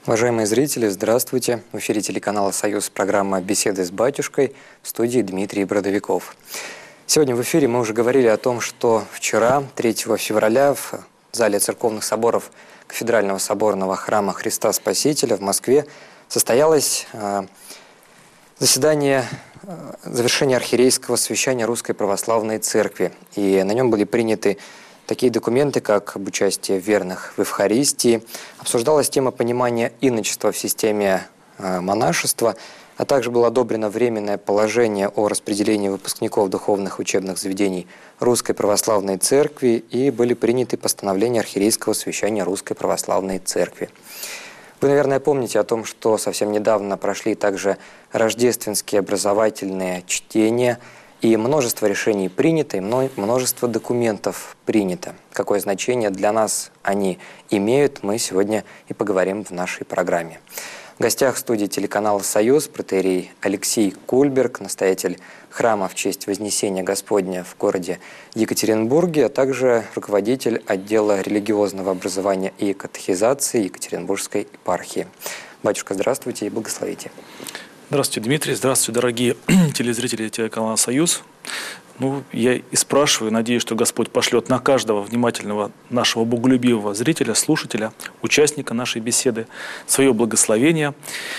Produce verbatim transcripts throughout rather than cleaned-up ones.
Уважаемые зрители, здравствуйте! В эфире телеканала «Союз» программа «Беседы с батюшкой», в студии Дмитрий Бродовиков. Сегодня в эфире мы уже говорили о том, что вчера, третьего февраля, в зале церковных соборов Кафедрального соборного храма Христа Спасителя в Москве состоялось э, заседание э, завершения архиерейского совещания Русской Православной Церкви. И на нем были приняты такие документы, как об участии верных в Евхаристии. Обсуждалась тема понимания иночества в системе э, монашества, а также было одобрено временное положение о распределении выпускников духовных учебных заведений Русской Православной Церкви и были приняты постановления архиерейского совещания Русской Православной Церкви. Вы, наверное, помните о том, что совсем недавно прошли также рождественские образовательные чтения, и множество решений принято, и множество документов принято. Какое значение для нас они имеют, мы сегодня и поговорим в нашей программе. В гостях студии телеканала «Союз» протоиерей Алексей Кульберг, настоятель храма в честь Вознесения Господня в городе Екатеринбурге, а также руководитель отдела религиозного образования и катехизации Екатеринбургской епархии. Батюшка, здравствуйте и благословите. Здравствуйте, Дмитрий. Здравствуйте, дорогие телезрители телеканала «Союз». Ну, я и спрашиваю, надеюсь, что Господь пошлет на каждого внимательного нашего боголюбивого зрителя, слушателя, участника нашей беседы свое благословение.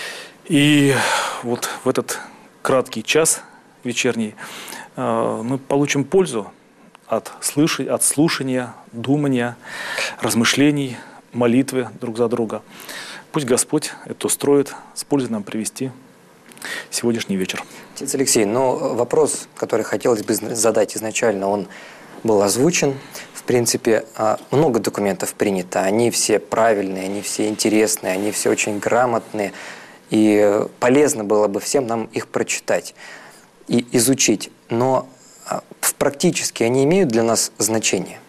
И вот в этот краткий час вечерний э, мы получим пользу от, слыш... от слушания, думания, размышлений, молитвы друг за друга. Пусть Господь это устроит, с пользой нам привести сегодняшний вечер. Отец Алексей, но вопрос, который хотелось бы задать изначально, он был озвучен. В принципе, много документов принято, они все правильные, они все интересные, они все очень грамотные, и полезно было бы всем нам их прочитать и изучить. Но практически они имеют для нас значение?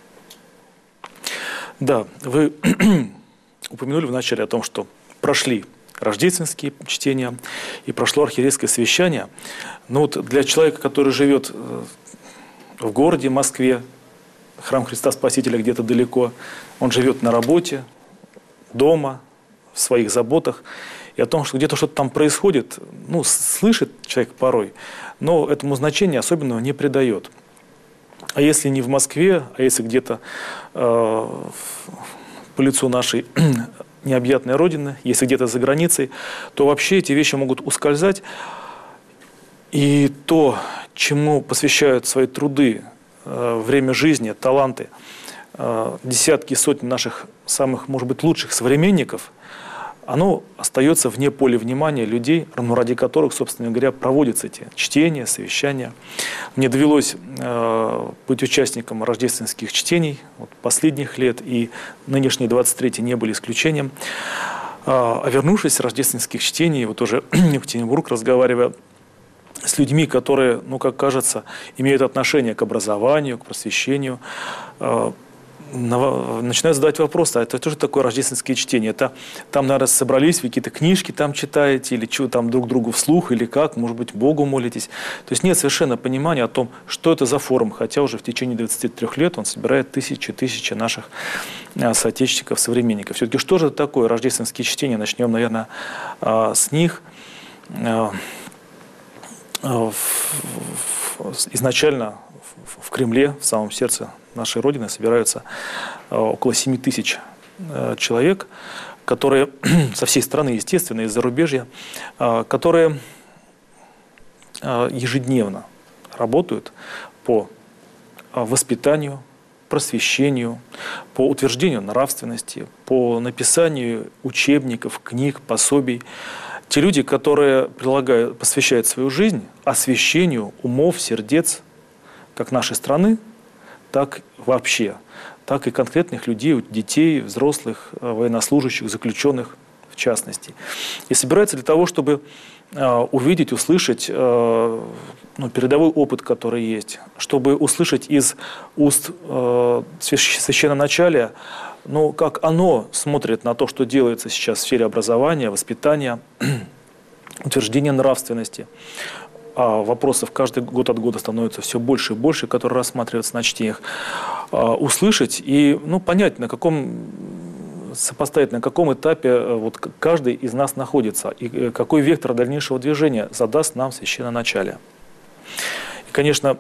Да, вы упомянули вначале о том, что прошли рождественские чтения и прошло архиерейское совещание. Но вот для человека, который живет в городе Москве, храм Христа Спасителя где-то далеко, он живет на работе, дома, в своих заботах, и о том, что где-то что-то там происходит, ну, слышит человек порой, но этому значения особенного не придает. А если не в Москве, а если где-то э, по лицу нашей необъятной Родины, если где-то за границей, то вообще эти вещи могут ускользать. И то, чему посвящают свои труды, э, время жизни, таланты, э, десятки, сотни наших самых, может быть, лучших современников, оно остается вне поля внимания людей, ну, ради которых, собственно говоря, проводятся эти чтения, совещания. Мне довелось э, быть участником рождественских чтений вот, последних лет, и нынешние двадцать третий не были исключением. А, а вернувшись с рождественских чтений, вот уже в Екатеринбург, разговаривая с людьми, которые, ну, как кажется, имеют отношение к образованию, к просвещению, э, начинаю задать вопрос, а это что же такое рождественские чтения? Это там, наверное, собрались, вы какие-то книжки там читаете, или что там друг другу вслух, или как, может быть, Богу молитесь. То есть нет совершенно понимания о том, что это за форум, хотя уже в течение двадцати трёх лет он собирает тысячи-тысячи наших соотечественников, современников. Все-таки что же такое рождественские чтения? Начнем, наверное, с них. Изначально в Кремле, в самом сердце нашей Родины, собираются около семи тысяч человек, которые со всей страны, естественно, из зарубежья, которые ежедневно работают по воспитанию, просвещению, по утверждению нравственности, по написанию учебников, книг, пособий. Те люди, которые прилагают, посвящают свою жизнь освящению умов, сердец, как нашей страны, так вообще, так и конкретных людей, детей, взрослых, военнослужащих, заключенных в частности. И собирается для того, чтобы э, увидеть, услышать э, ну, передовой опыт, который есть, чтобы услышать из уст э, священноначалия, ну, как оно смотрит на то, что делается сейчас в сфере образования, воспитания, утверждения нравственности. А вопросов каждый год от года становится все больше и больше, которые рассматриваются на чтениях, услышать и ну, понять, на каком сопоставить, на каком этапе вот каждый из нас находится и какой вектор дальнейшего движения задаст нам священноначалие. И, конечно,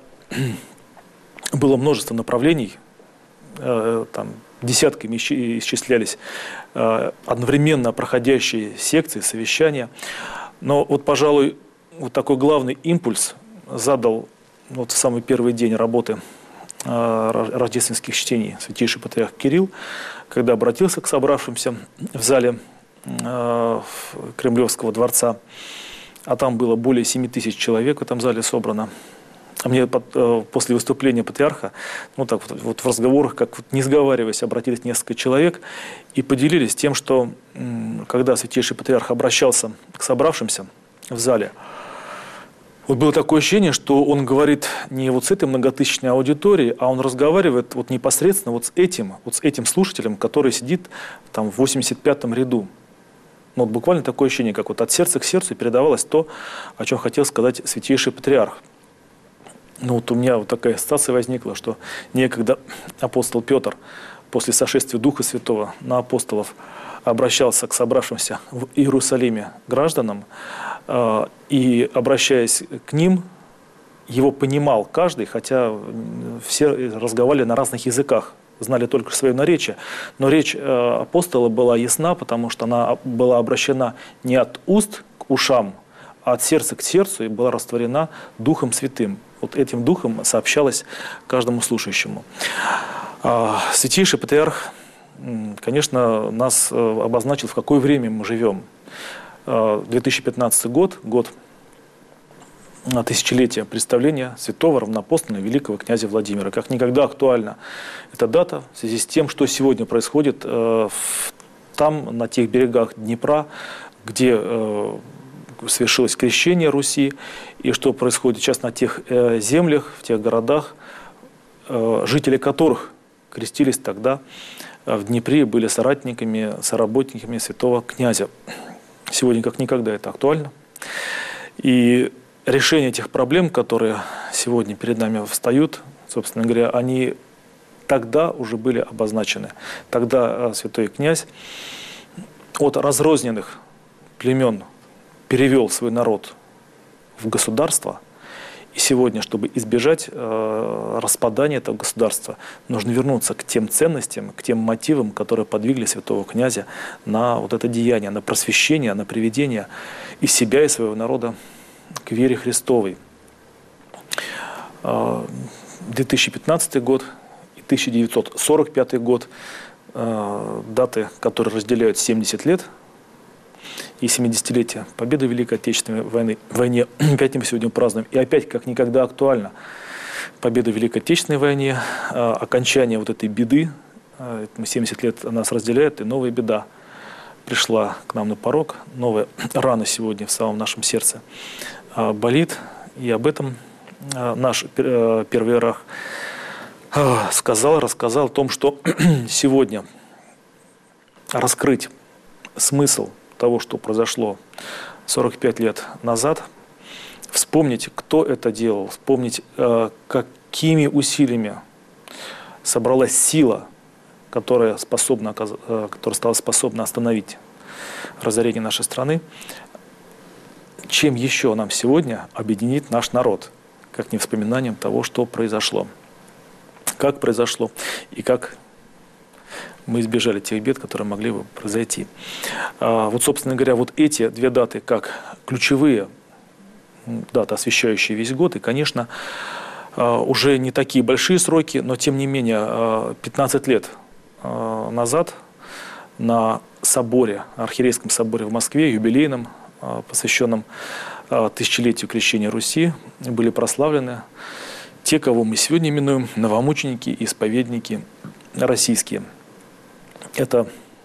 было множество направлений, там десятками исчислялись одновременно проходящие секции, совещания. Но вот, пожалуй, вот такой главный импульс задал вот в самый первый день работы рождественских чтений святейший патриарх Кирилл, когда обратился к собравшимся в зале Кремлевского дворца, а там было более семи тысяч человек в этом зале собрано. А мне после выступления патриарха, ну так вот, вот в разговорах, как вот не сговариваясь, обратились несколько человек и поделились тем, что когда святейший патриарх обращался к собравшимся в зале, вот было такое ощущение, что он говорит не вот с этой многотысячной аудиторией, а он разговаривает вот непосредственно вот с этим, вот с этим слушателем, который сидит там в восемьдесят пятом ряду. Ну, вот буквально такое ощущение, как вот от сердца к сердцу передавалось то, о чем хотел сказать святейший патриарх. Ну вот у меня вот такая ситуация возникла, что некогда апостол Петр после сошествия Духа Святого на апостолов обращался к собравшимся в Иерусалиме гражданам, э, и, обращаясь к ним, его понимал каждый, хотя все разговаривали на разных языках, знали только свое наречие, но речь э, апостола была ясна, потому что она была обращена не от уст к ушам, а от сердца к сердцу и была растворена Духом Святым. Вот этим Духом сообщалось каждому слушающему. А, святейший патриарх, конечно, нас обозначил, в какое время мы живем. две тысячи пятнадцатый год, год тысячелетия представления святого равноапостольного великого князя Владимира. Как никогда актуальна эта дата в связи с тем, что сегодня происходит там, на тех берегах Днепра, где совершилось крещение Руси, и что происходит сейчас на тех землях, в тех городах, жители которых крестились тогда в Днепре, были соратниками, соработниками святого князя. Сегодня как никогда это актуально. И решение этих проблем, которые сегодня перед нами встают, собственно говоря, они тогда уже были обозначены. Тогда святой князь от разрозненных племен перевел свой народ в государство. И сегодня, чтобы избежать э, распадания этого государства, нужно вернуться к тем ценностям, к тем мотивам, которые подвигли святого князя на вот это деяние, на просвещение, на приведение и себя, и своего народа к вере Христовой. две тысячи пятнадцатый год и тысяча девятьсот сорок пятый год, даты, которые разделяют семьдесят лет и семидесятилетие победы в Великой Отечественной войны, войне, опять мы сегодня празднуем. И опять, как никогда актуально, победа в Великой Отечественной войне, окончание вот этой беды, семьдесят лет нас разделяет, и новая беда пришла к нам на порог, новая рана сегодня в самом нашем сердце болит, и об этом наш первый иерарх сказал, рассказал о том, что сегодня раскрыть смысл того, что произошло сорок пять лет назад, вспомнить, кто это делал, вспомнить, какими усилиями собралась сила, которая, способна, которая стала способна остановить разорение нашей страны. Чем еще нам сегодня объединит наш народ, как не вспоминанием того, что произошло, как произошло и как мы избежали тех бед, которые могли бы произойти. Вот, собственно говоря, вот эти две даты как ключевые даты, освещающие весь год, и, конечно, уже не такие большие сроки, но, тем не менее, пятнадцать лет назад на соборе, архиерейском соборе в Москве, юбилейном, посвященном тысячелетию крещения Руси, были прославлены те, кого мы сегодня именуем новомученики и исповедники российские. Это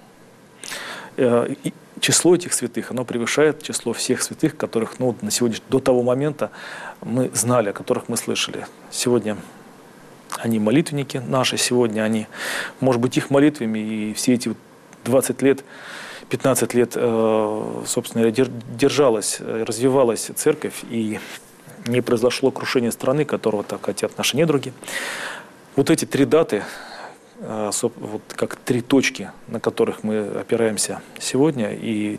э, число этих святых, оно превышает число всех святых, которых ну, на сегодня, до того момента мы знали, о которых мы слышали. Сегодня они молитвенники наши, сегодня они, может быть, их молитвами и все эти двадцать лет, пятнадцать лет, э, собственно, держалась, развивалась церковь, и не произошло крушение страны, которого так хотят наши недруги. Вот эти три даты, вот как три точки, на которых мы опираемся сегодня, и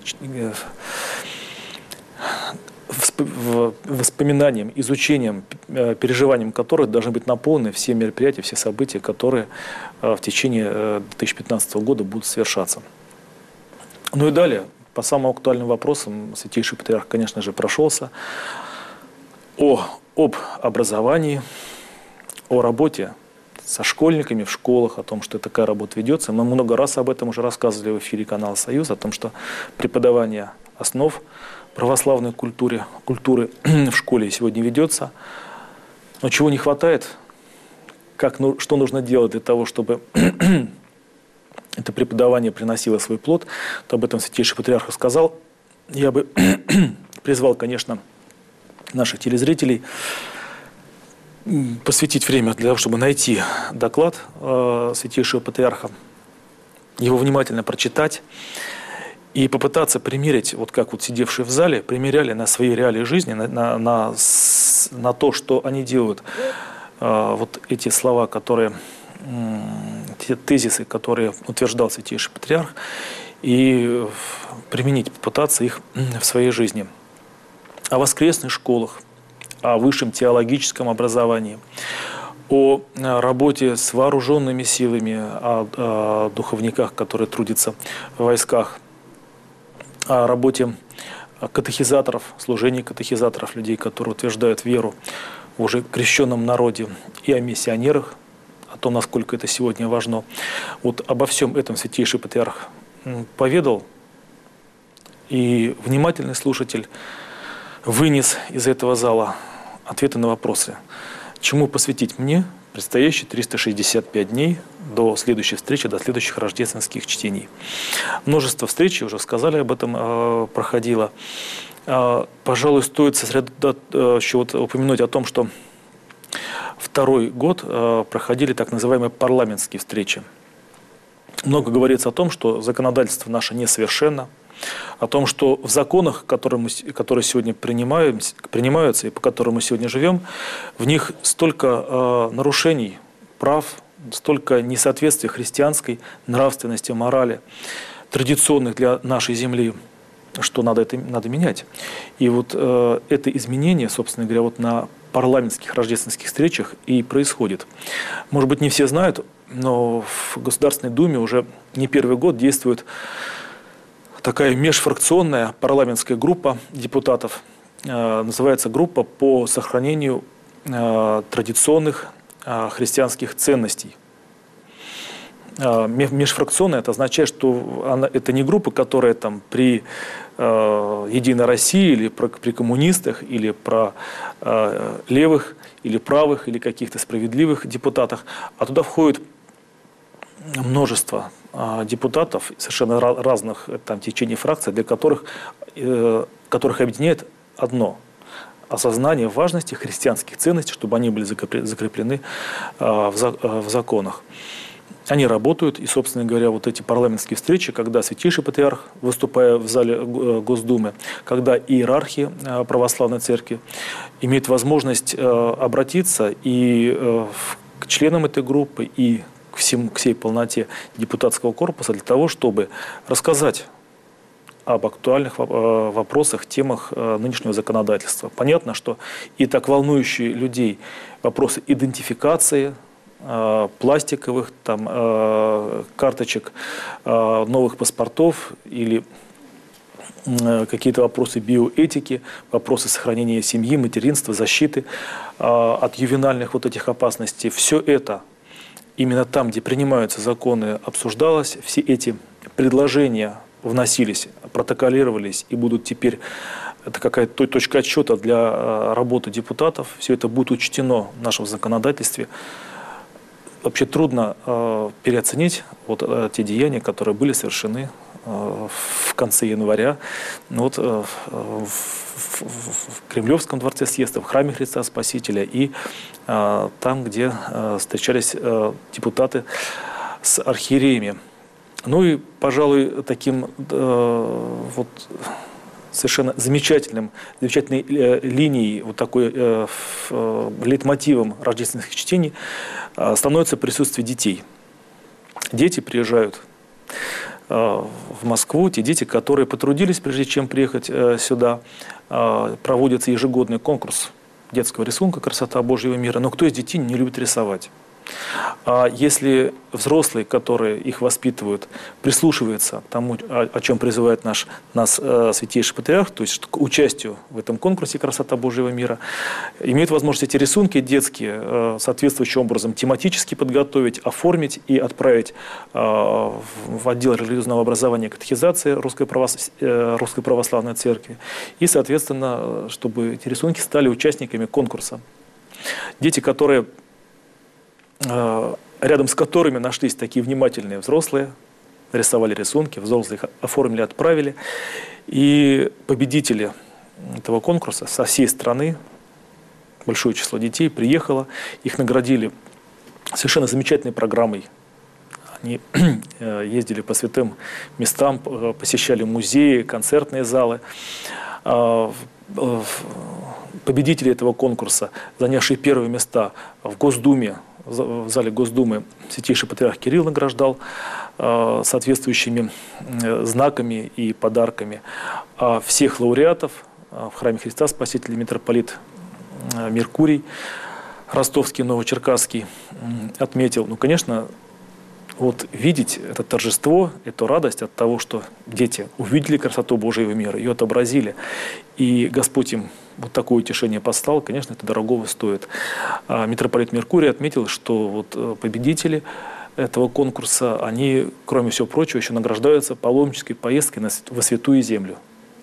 воспоминанием, изучением, переживанием которых должны быть наполнены все мероприятия, все события, которые в течение две тысячи пятнадцатого года будут совершаться. Ну и далее, по самым актуальным вопросам, Святейший Патриарх, конечно же, прошелся о, об образовании, о работе со школьниками в школах, о том, что такая работа ведется. Мы много раз об этом уже рассказывали в эфире канала «Союз», о том, что преподавание основ православной культуры, культуры в школе сегодня ведется. Но чего не хватает, как, ну, что нужно делать для того, чтобы это преподавание приносило свой плод, то об этом Святейший Патриарх сказал. Я бы призвал, конечно, наших телезрителей посвятить время для того, чтобы найти доклад э, Святейшего Патриарха, его внимательно прочитать и попытаться примерить, вот как вот сидевшие в зале, примеряли на свои реалии жизни, на, на, на, на то, что они делают, э, вот эти слова, которые, э, те тезисы, которые утверждал Святейший Патриарх, и применить, попытаться их в своей жизни. О воскресных школах, о высшем теологическом образовании, о работе с вооруженными силами, о, о духовниках, которые трудятся в войсках, о работе катехизаторов, служении катехизаторов, людей, которые утверждают веру в уже крещенном народе, и о миссионерах, о том, насколько это сегодня важно. Вот обо всем этом Святейший Патриарх поведал, и внимательный слушатель вынес из этого зала ответы на вопросы. Чему посвятить мне предстоящие триста шестьдесят пять дней до следующей встречи, до следующих рождественских чтений. Множество встреч, уже сказали об этом, э, проходило. Э, пожалуй, стоит сосредоточиться, э, еще вот упомянуть о том, что второй год э, проходили так называемые парламентские встречи. Много говорится о том, что законодательство наше несовершенно, о том, что в законах, которые, мы, которые сегодня принимаем, принимаются и по которым мы сегодня живем, в них столько э, нарушений прав, столько несоответствия христианской нравственности, морали, традиционных для нашей земли, что надо это надо менять. И вот э, это изменение, собственно говоря, вот на парламентских рождественских встречах и происходит. Может быть, не все знают, но в Государственной Думе уже не первый год действует такая межфракционная парламентская группа депутатов, э, называется группа по сохранению э, традиционных э, христианских ценностей. Э, межфракционная — это означает, что она, это не группа, которая там при э, Единой России или про, при коммунистах, или про э, левых, или правых, или каких-то справедливых депутатах, а туда входит множество э, депутатов совершенно разных там, течений фракций, для которых, э, которых объединяет одно – осознание важности христианских ценностей, чтобы они были закреплены э, в, за, э, в законах. Они работают, и, собственно говоря, вот эти парламентские встречи, когда Святейший Патриарх, выступая в зале Госдумы, когда иерархи э, православной церкви имеют возможность э, обратиться и э, к членам этой группы, и к, всем, к всей полноте депутатского корпуса для того, чтобы рассказать об актуальных вопросах, темах нынешнего законодательства. Понятно, что и так волнующие людей вопросы идентификации, пластиковых там, карточек, новых паспортов или какие-то вопросы биоэтики, вопросы сохранения семьи, материнства, защиты от ювенальных вот этих опасностей. Все это именно там, где принимаются законы, обсуждалось, все эти предложения вносились, протоколировались и будут теперь, это какая-то точка отсчета для работы депутатов, все это будет учтено в нашем законодательстве. Вообще трудно э, переоценить вот, э, те деяния, которые были совершены э, в конце января вот, э, в, в, в Кремлевском дворце съезда, в храме Христа Спасителя и э, там, где э, встречались э, депутаты с архиереями. Ну и, пожалуй, таким э, вот, совершенно замечательным, замечательной э, линией, вот такой э, э, лейтмотивом рождественских чтений э, становится присутствие детей. дети приезжают в Москву, те дети, которые потрудились, прежде чем приехать сюда. Проводится ежегодный конкурс детского рисунка «Красота Божьего мира». Но кто из детей не любит рисовать? А если взрослые, которые их воспитывают, прислушиваются к тому, о чем призывает наш, нас э, Святейший Патриарх, то есть к участию в этом конкурсе «Красота Божьего мира», имеют возможность эти рисунки детские э, соответствующим образом тематически подготовить, оформить и отправить э, в отдел религиозного образования и катехизации Русской, правос... э, Русской Православной Церкви. И, соответственно, чтобы эти рисунки стали участниками конкурса. Дети, которые рядом с которыми нашлись такие внимательные взрослые, рисовали рисунки, взрослые их оформили, отправили. И победители этого конкурса со всей страны, большое число детей приехало, их наградили совершенно замечательной программой. Они ездили по святым местам, посещали музеи, концертные залы. Победители этого конкурса, занявшие первые места в Госдуме, в зале Госдумы, Святейший Патриарх Кирилл награждал э, соответствующими э, знаками и подарками. А всех лауреатов э, в храме Христа Спасителя митрополит э, Меркурий Ростовский, Новочеркасский э, отметил. Ну, конечно, вот видеть это торжество, эту радость от того, что дети увидели красоту Божьего мира, ее отобразили, и Господь им вот такое утешение послал, конечно, это дорогого стоит. А митрополит Меркурий отметил, что вот победители этого конкурса, они, кроме всего прочего, еще награждаются паломнической поездкой на, во Святую Землю.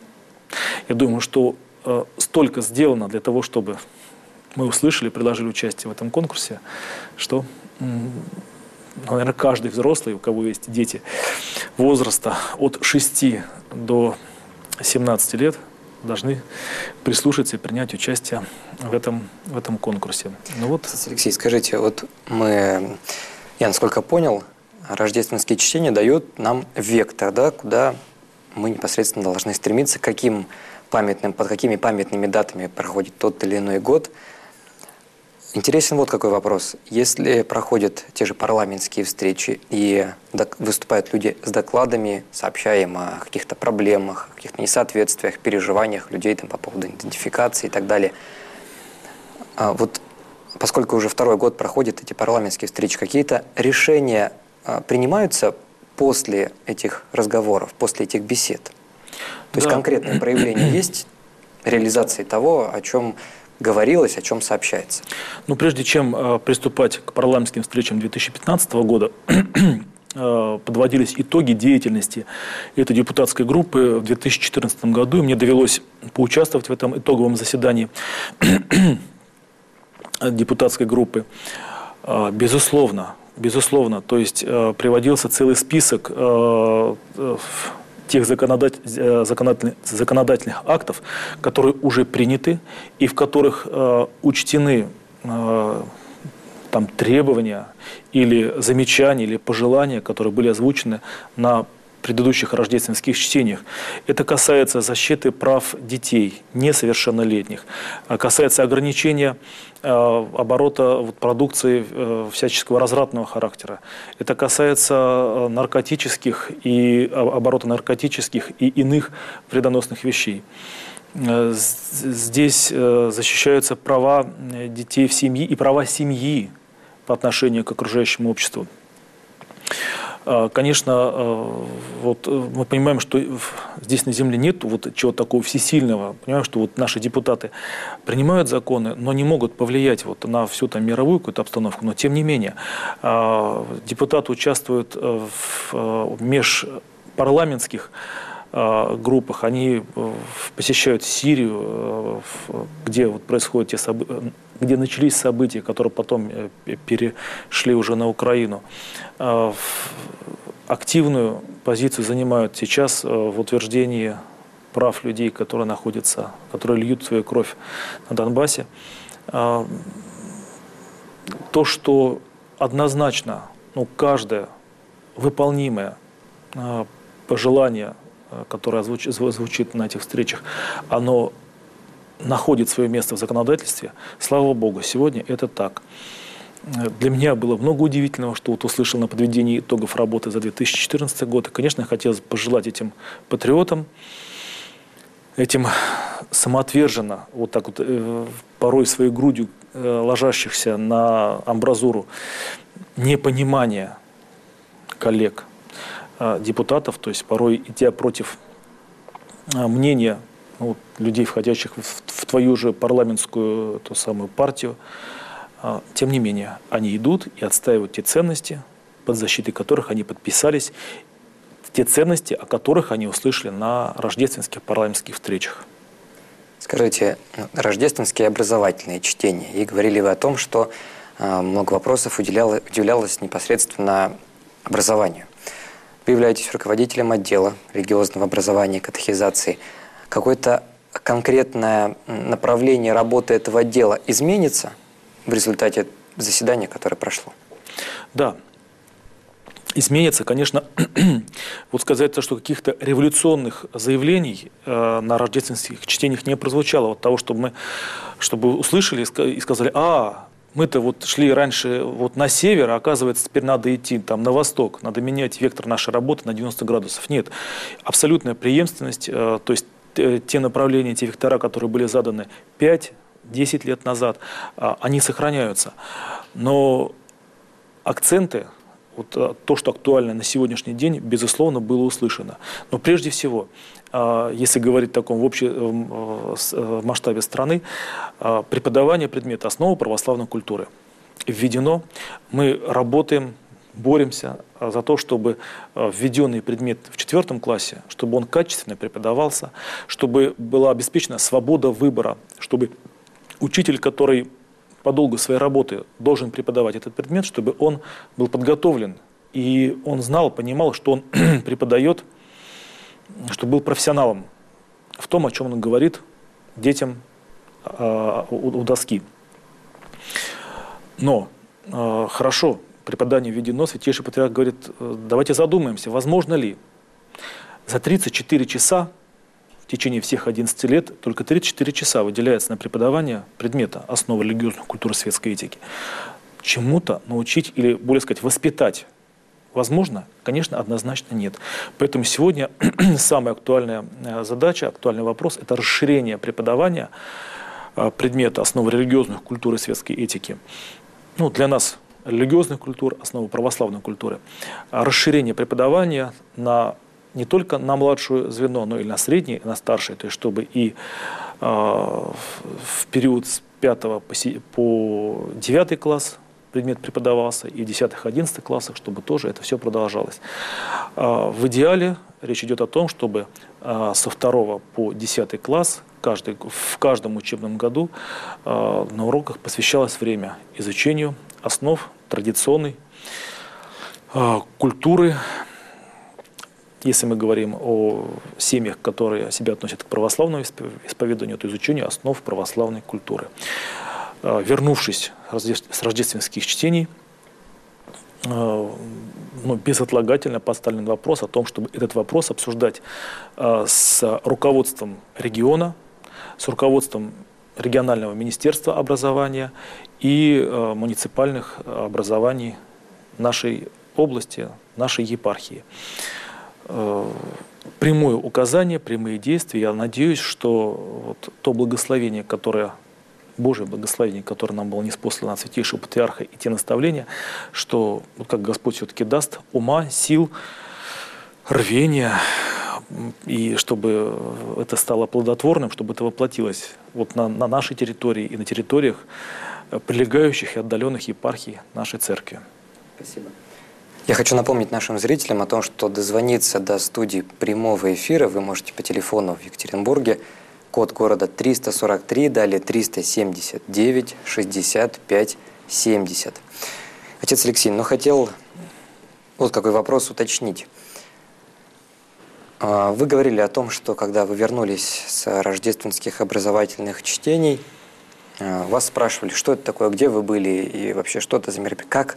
Я думаю, что э, столько сделано для того, чтобы мы услышали, предложили участие в этом конкурсе, что, наверное, каждый взрослый, у кого есть дети возраста от шести до семнадцати лет, должны прислушаться и принять участие в этом, в этом конкурсе. Ну вот. Алексей, скажите, вот мы, я насколько понял, рождественские чтения дают нам вектор, да, куда мы непосредственно должны стремиться, каким памятным, под какими памятными датами проходит тот или иной год. Интересен вот какой вопрос. Если проходят те же парламентские встречи и выступают люди с докладами, сообщая им о каких-то проблемах, каких-то несоответствиях, переживаниях людей там, по поводу идентификации и так далее, а вот поскольку уже второй год проходят эти парламентские встречи, какие-то решения а, принимаются после этих разговоров, после этих бесед? То есть да. конкретное проявление есть реализации того, о чем говорилось, о чем сообщается? Ну, прежде чем э, приступать к парламентским встречам две тысячи пятнадцатого года, э, подводились итоги деятельности этой депутатской группы в две тысячи четырнадцатом году. И мне довелось поучаствовать в этом итоговом заседании депутатской группы. Э, безусловно, безусловно, то есть э, приводился целый список э, э, тех законодатель, законодательных, законодательных актов, которые уже приняты и в которых э, учтены э, там, требования или замечания, или пожелания, которые были озвучены на предыдущих рождественских чтениях. Это касается защиты прав детей, несовершеннолетних, касается ограничения э, оборота вот, продукции э, всяческого развратного характера. Это касается э, наркотических и э, оборота наркотических и иных вредоносных вещей. Э, здесь э, защищаются права детей в семье и права семьи по отношению к окружающему обществу. Конечно, вот мы понимаем, что здесь на земле нет вот чего-то такого всесильного. Понимаем, что вот наши депутаты принимают законы, но не могут повлиять вот на всю там мировую какую-то обстановку. Но тем не менее, депутаты участвуют в межпарламентских группах, они посещают Сирию, где вот происходят те события, где начались события, которые потом перешли уже на Украину. Активную позицию занимают сейчас в утверждении прав людей, которые находятся, которые льют свою кровь на Донбассе. То, что однозначно, ну, каждое выполнимое пожелание, которое звучит на этих встречах, оно находит свое место в законодательстве. Слава Богу, сегодня это так. Для меня было много удивительного, что вот услышал на подведении итогов работы за две тысячи четырнадцатый год. И, конечно, хотелось пожелать этим патриотам, этим самоотверженно, вот так вот э, порой своей грудью э, ложащихся на амбразуру, непонимания коллег, э, депутатов, то есть порой идя против э, мнения ну, людей, входящих в, в твою же парламентскую ту самую партию. Тем не менее, они идут и отстаивают те ценности, под защитой которых они подписались, те ценности, о которых они услышали на рождественских парламентских встречах. Скажите, рождественские образовательные чтения, и говорили вы о том, что э, много вопросов уделяло, уделялось непосредственно образованию. Вы являетесь руководителем отдела религиозного образования и катехизации. Какое-то конкретное направление работы этого отдела изменится в результате заседания, которое прошло? Да, изменится, конечно. Вот сказать, что каких-то революционных заявлений э, на рождественских чтениях не прозвучало. Вот того, чтобы мы чтобы услышали и сказали, а, мы-то вот шли раньше вот на север, а оказывается, теперь надо идти там на восток, надо менять вектор нашей работы на девяносто градусов. Нет, абсолютная преемственность, э, то есть э, те направления, те вектора, которые были заданы пять десять лет назад, они сохраняются. Но акценты, вот, то, что актуально на сегодняшний день, безусловно, было услышано. Но прежде всего, если говорить в таком в общем масштабе страны, преподавание предмета «Основы православной культуры» введено. Мы работаем, боремся за то, чтобы введенный предмет в четвертом классе, чтобы он качественно преподавался, чтобы была обеспечена свобода выбора, чтобы учитель, который по долгу своей работы должен преподавать этот предмет, чтобы он был подготовлен, и он знал, понимал, что он преподает, чтобы был профессионалом в том, о чем он говорит детям э, у, у доски. Но э, хорошо, преподание введено, Святейший Патриарх говорит, давайте задумаемся, возможно ли за тридцать четыре часа в течение всех одиннадцати лет только тридцать четыре часа выделяется на преподавание предмета «Основы религиозных культур и светской этики». Чему-то научить или, более сказать, воспитать возможно? Конечно, однозначно нет. Поэтому сегодня самая актуальная задача, актуальный вопрос – это расширение преподавания предмета «Основы религиозных культур и светской этики». Ну, для нас религиозных культур, основы православной культуры. Расширение преподавания на не только на младшее звено, но и на среднее, и на старшее, то есть чтобы и э, в период с пятого по, по девятый класс предмет преподавался, и в десятых-одиннадцатых классах, чтобы тоже это все продолжалось. Э, в идеале речь идет о том, чтобы э, со второго по десятый класс каждый, в каждом учебном году э, на уроках посвящалось время изучению основ традиционной э, культуры. Если мы говорим о семьях, которые себя относят к православному исповеданию, то изучению основ православной культуры. Вернувшись с рождественских чтений, ну, безотлагательно поставлен вопрос о том, чтобы этот вопрос обсуждать с руководством региона, с руководством регионального министерства образования и муниципальных образований нашей области, нашей епархии. Прямое указание, прямые действия. Я надеюсь, что вот то благословение, которое, Божие благословение, которое нам было ниспослано от Святейшего Патриарха, и те наставления, что, вот как Господь все-таки даст ума, сил, рвения, и чтобы это стало плодотворным, чтобы это воплотилось вот на, на нашей территории и на территориях прилегающих и отдаленных епархий нашей церкви. Спасибо. Я хочу напомнить нашим зрителям о том, что дозвониться до студии прямого эфира вы можете по телефону в Екатеринбурге, код города триста сорок три, далее триста семьдесят девять шестьдесят пять семьдесят. Отец Алексей, ну хотел вот какой вопрос уточнить. Вы говорили о том, что когда вы вернулись с рождественских образовательных чтений, вас спрашивали, что это такое, где вы были и вообще что это за мероприятие. Как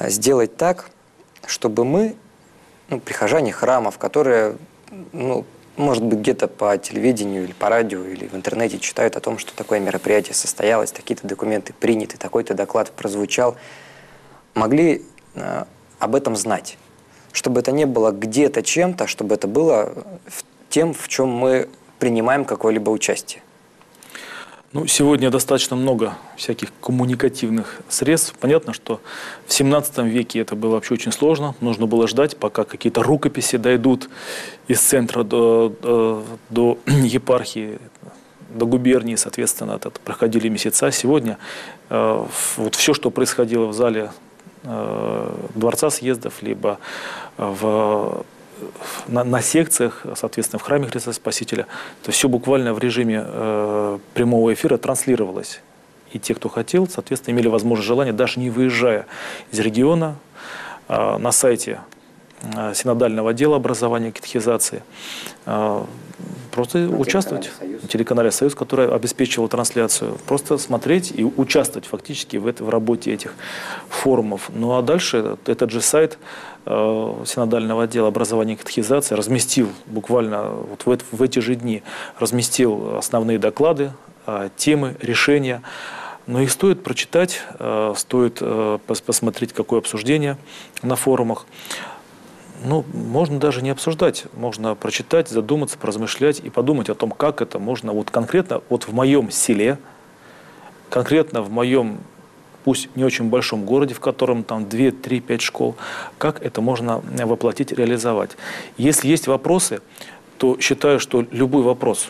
сделать так, чтобы мы, ну, прихожане храмов, которые ну, может быть, где-то по телевидению или по радио или в интернете читают о том, что такое мероприятие состоялось, такие-то документы приняты, такой-то доклад прозвучал, могли э, об этом знать, чтобы это не было где-то чем-то, чтобы это было в тем, в чем мы принимаем какое-либо участие. Ну, сегодня достаточно много всяких коммуникативных средств. Понятно, что в семнадцатом веке это было вообще очень сложно. Нужно было ждать, пока какие-то рукописи дойдут из центра до, до, до епархии, до губернии, соответственно, это проходили месяца. Сегодня э, вот все, что происходило в зале э, Дворца съездов, либо в На, на секциях, соответственно, в храме Христа Спасителя, то все буквально в режиме э, прямого эфира транслировалось. И те, кто хотел, соответственно, имели возможность, желание, даже не выезжая из региона, э, на сайте э, синодального отдела образования и катехизации, э, просто на участвовать на телеканале «Союз», который обеспечивал трансляцию, просто смотреть и участвовать фактически в, это, в работе этих форумов. Ну а дальше этот же сайт э, синодального отдела образования и катехизации разместил буквально вот в, в эти же дни, разместил основные доклады, э, темы, решения. Но их стоит прочитать, э, стоит э, посмотреть, какое обсуждение на форумах. Ну, можно даже не обсуждать, можно прочитать, задуматься, поразмышлять и подумать о том, как это можно вот конкретно вот в моем селе, конкретно в моем, пусть не очень большом городе, в котором там две, три, пять школ, как это можно воплотить, реализовать. Если есть вопросы, то считаю, что любой вопрос,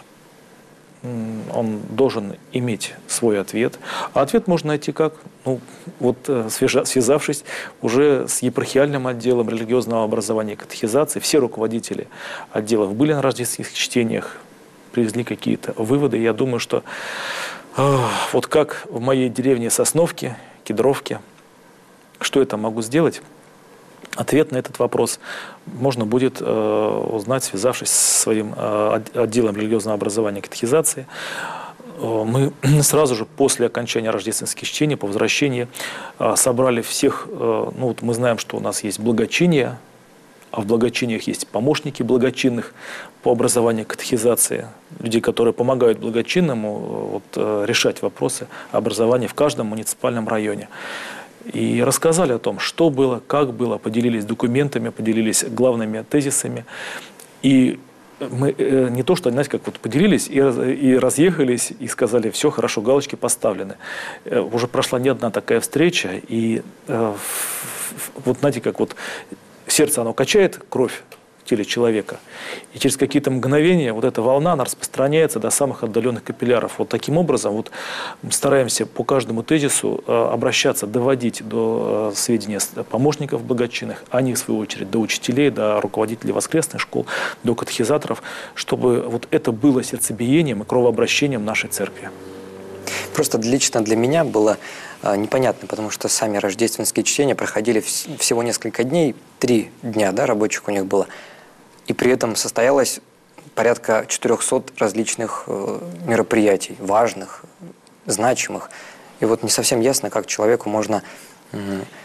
он должен иметь свой ответ. А ответ можно найти как? Ну, вот связавшись уже с епархиальным отделом религиозного образования и катехизации, все руководители отделов были на рождественских чтениях, привезли какие-то выводы. Я думаю, что э, вот как в моей деревне Сосновке, Кедровке, что я там могу сделать? Ответ на этот вопрос можно будет э, узнать, связавшись со своим э, отделом религиозного образования и катехизации. Э, мы сразу же после окончания рождественских чтений, по возвращении, э, собрали всех, э, ну вот мы знаем, что у нас есть благочиние, а в благочиниях есть помощники благочинных по образованию и катехизации, люди, которые помогают благочинному вот, э, решать вопросы образования в каждом муниципальном районе. И рассказали о том, что было, как было, поделились документами, поделились главными тезисами. И мы э, не то, что, знаете, как вот поделились и, и разъехались, и сказали, все хорошо, галочки поставлены. Э, уже прошла не одна такая встреча, и э, вот знаете, как вот сердце, оно качает кровь в теле человека, и через какие-то мгновения вот эта волна, она распространяется до самых отдаленных капилляров. Вот таким образом вот стараемся по каждому тезису э, обращаться, доводить до э, сведения помощников благочинных, они в свою очередь до учителей, до руководителей воскресных школ, до катехизаторов, чтобы вот это было сердцебиением и кровообращением нашей церкви. Просто лично для меня было э, непонятно, потому что сами рождественские чтения проходили вс всего несколько дней, три дня, да, рабочих у них было. И при этом состоялось порядка четырёхсот различных э, мероприятий, важных, значимых. И вот не совсем ясно, как человеку можно э,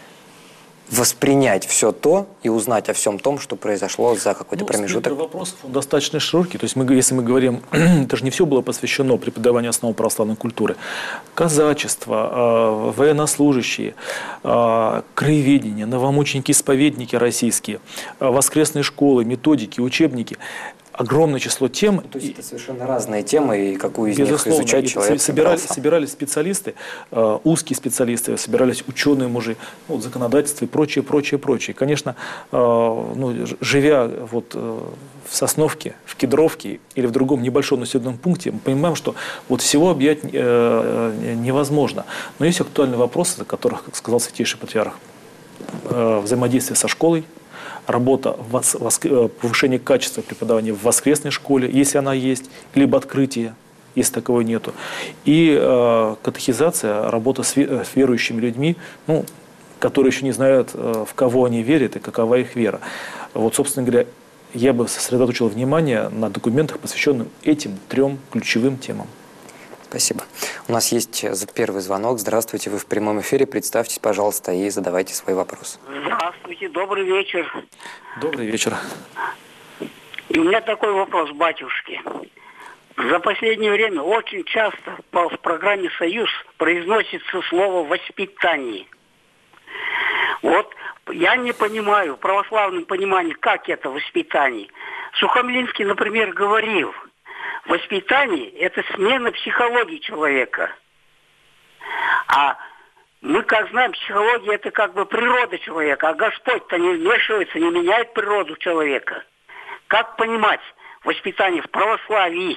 воспринять все то и узнать о всем том, что произошло за какой-то ну, промежуток. Спектр вопросов он достаточно широкий. То есть, мы, если мы говорим, это же не все было посвящено преподаванию основ православной культуры. Казачество, э, военнослужащие, э, краеведение, новомученики-исповедники российские, э, воскресные школы, методики, учебники. Огромное число тем. То есть это совершенно разные темы, и какую из безусловно, них изучать человек собирались, собирались специалисты, э, узкие специалисты, собирались ученые мужи, ну, законодательство и прочее, прочее, прочее. Конечно, э, ну, живя вот, э, в Сосновке, в Кедровке или в другом небольшом населенном пункте, мы понимаем, что вот всего объять э, невозможно. Но есть актуальные вопросы, о которых, как сказал Святейший Патриарх, э, взаимодействие со школой, работа, повышение качества преподавания в воскресной школе, если она есть, либо открытие, если таковой нету. И э, катехизация, работа с, с верующими людьми, ну, которые еще не знают, э, в кого они верят и какова их вера. Вот, собственно говоря, я бы сосредоточил внимание на документах, посвященных этим трем ключевым темам. Спасибо. У нас есть первый звонок. Здравствуйте, вы в прямом эфире. Представьтесь, пожалуйста, и задавайте свой вопрос. Здравствуйте, добрый вечер. Добрый вечер. И у меня такой вопрос, батюшки. За последнее время очень часто в программе «Союз» произносится слово «воспитание». Вот я не понимаю, в православном понимании, как это воспитание. Сухомлинский, например, говорил, воспитание – это смена психологии человека. А мы, как знаем, психология – это как бы природа человека, а Господь-то не вмешивается, не меняет природу человека. Как понимать воспитание в православии?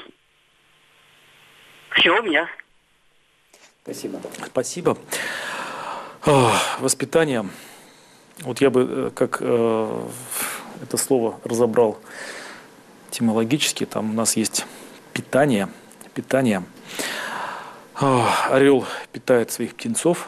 Все у меня. Спасибо. Спасибо. Воспитание. Вот я бы как э, это слово разобрал этимологически. Там у нас есть питание. Питание. Орел питает своих птенцов.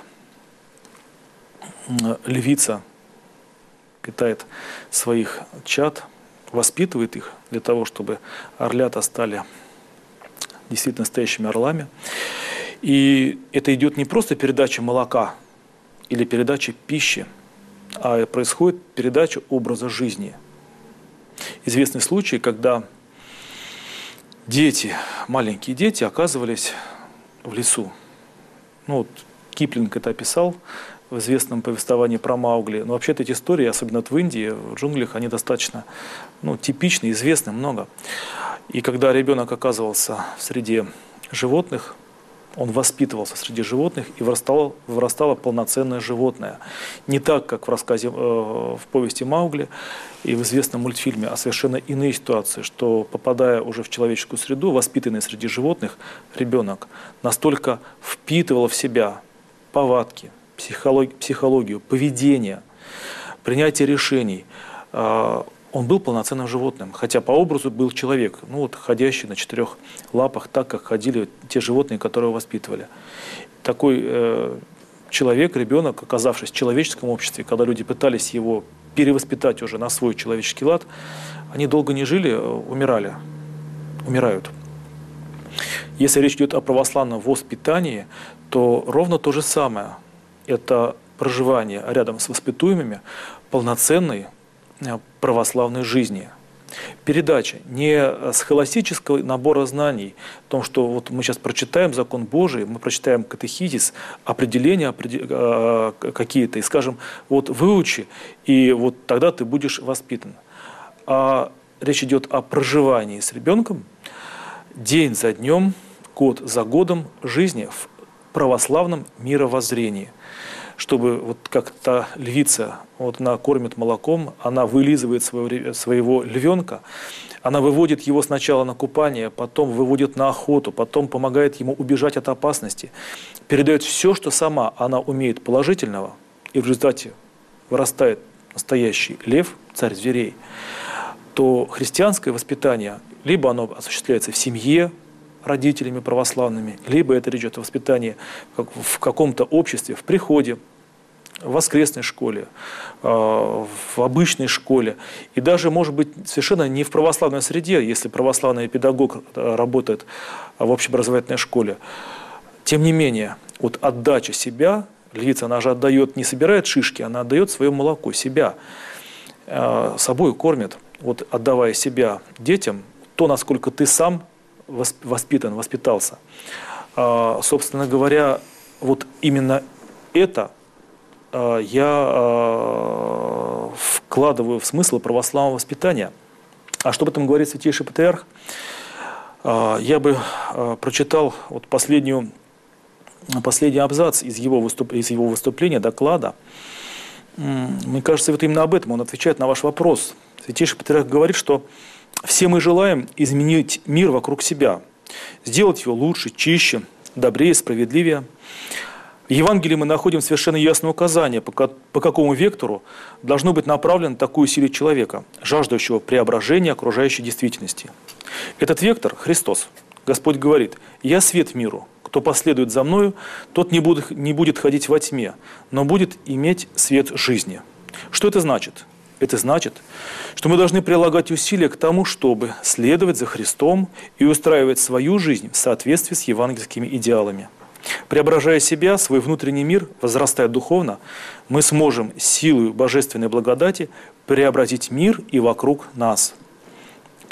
Львица питает своих чад, воспитывает их для того, чтобы орлята стали действительно настоящими орлами. И это идет не просто передача молока или передача пищи, а происходит передача образа жизни. Известный случай, когда дети, маленькие дети оказывались в лесу. Ну, вот Киплинг это описал в известном повествовании про Маугли. Но вообще-то эти истории, особенно в Индии, в джунглях, они достаточно ну, типичны, известны много. И когда ребенок оказывался в среде животных, он воспитывался среди животных и вырастало, вырастало полноценное животное. Не так, как в рассказе, э, в повести Маугли и в известном мультфильме, а совершенно иные ситуации, что, попадая уже в человеческую среду, воспитанный среди животных, ребенок настолько впитывал в себя повадки, психологию, психологию поведение, принятие решений. Э, он был полноценным животным, хотя по образу был человек, ну вот ходящий на четырех лапах, так как ходили те животные, которые его воспитывали. Такой э, человек, ребенок, оказавшись в человеческом обществе, когда люди пытались его перевоспитать уже на свой человеческий лад, они долго не жили, умирали, умирают. Если речь идет о православном воспитании, то ровно то же самое. Это проживание рядом с воспитуемыми полноценной православной жизни. Передача не схоластического набора знаний, о том, что вот мы сейчас прочитаем закон Божий, мы прочитаем катехизис, определения какие-то, и скажем, вот выучи, и вот тогда ты будешь воспитан. А речь идет о проживании с ребенком день за днем, год за годом жизни в православном мировоззрении. Чтобы вот как та львица, вот она кормит молоком, она вылизывает своего, своего львенка, она выводит его сначала на купание, потом выводит на охоту, потом помогает ему убежать от опасности, передает все, что сама она умеет положительного, и в результате вырастает настоящий лев, царь зверей, то христианское воспитание, либо оно осуществляется в семье, родителями православными, либо это речь идет о воспитании в каком-то обществе, в приходе, в воскресной школе, в обычной школе. И даже, может быть, совершенно не в православной среде, если православный педагог работает в общеобразовательной школе. Тем не менее, вот отдача себя, львица, она же отдает, не собирает шишки, она отдает свое молоко, себя, собой кормит. Вот отдавая себя детям, то, насколько ты сам воспитан, воспитался. А, собственно говоря, вот именно это а, я а, вкладываю в смысл православного воспитания. А что об этом говорит Святейший Патриарх? А, я бы а, прочитал вот последнюю, последний абзац из его, выступ, из его выступления, доклада. Мне кажется, вот именно об этом он отвечает на ваш вопрос. Святейший Патриарх говорит, что все мы желаем изменить мир вокруг себя, сделать его лучше, чище, добрее, справедливее. В Евангелии мы находим совершенно ясное указание, по какому вектору должно быть направлено такое усилие человека, жаждущего преображения окружающей действительности. Этот вектор – Христос. Господь говорит: «Я свет миру, кто последует за Мною, тот не будет, не будет ходить во тьме, но будет иметь свет жизни». Что это значит? Это значит, что мы должны прилагать усилия к тому, чтобы следовать за Христом и устраивать свою жизнь в соответствии с евангельскими идеалами. Преображая себя, свой внутренний мир, возрастая духовно, мы сможем силой божественной благодати преобразить мир и вокруг нас.